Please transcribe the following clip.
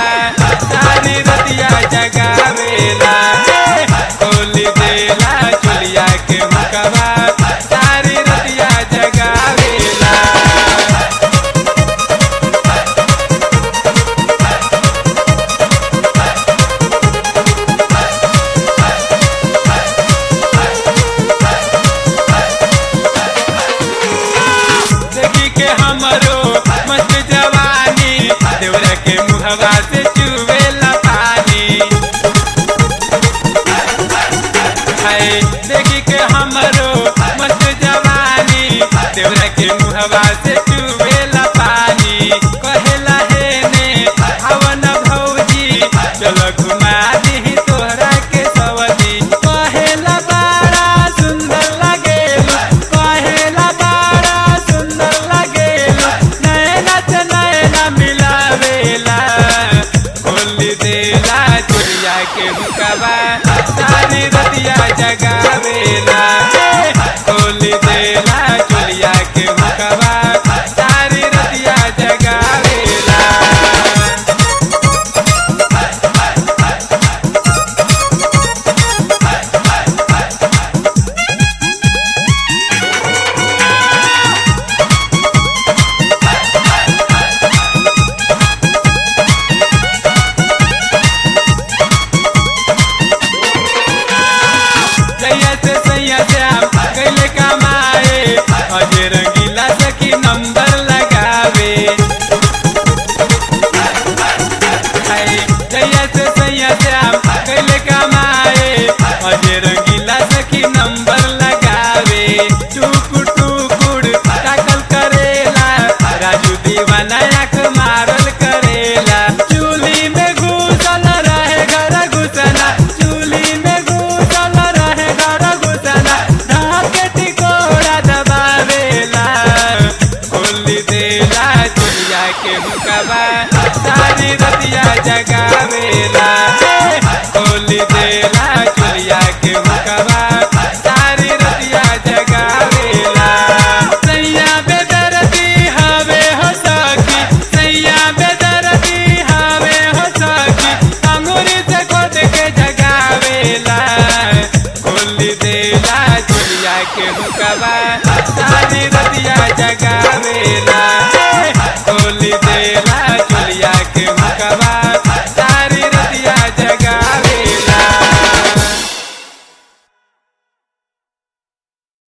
हुकवा सारी रतिया जगावेला खोली देला चोलिया के हुकवा सारी रतिया जगावेला। देखी के हमरो मस्त जवानी देवरा के मुहवा से चुवेला पानी। हाय देखी के हमरो मस्त जवानी देवरा के मुहवा से चुवेला पानी। कहेला हे ने हवन भौजी चलो घुमा दी तोहरा के सवदी। कहेला बड़ा सुंदर लगेलू कहेला बड़ा सुंदर लगेलू नैना से नैना मिलावेला खोली देला चोलिया के हुकवा सारी रतिया जगावेला खोली देला चोलिया के हुकवा सारी रतिया जगावेला। सैया से आप कैले कमाए अजय रंगीला सखी नंबर लगावे। सैया से आप कैले कमाए अजय रंगीला सखी नंबर लगावे। टुकुर टुकुर ताकल करेला राजू दीवाना आँख मारल करेला। चूली में घुसल रहे घर घुसना चूली में घुसल रहे घर घुसना ढाके टिकोड़ा दबावेला खोली देला चोलिया के हुकवा सारी रतिया जगावेला खोली देला चोलिया के हुकवा सारी रतिया जगावेला। सैया बेदर्दी हवे हो सखी सैया बेदर्दी हवे हो सखी अंगूरी से खोद के जगावेला खोली देला चोलिया के हुकवा सारी रतिया जगा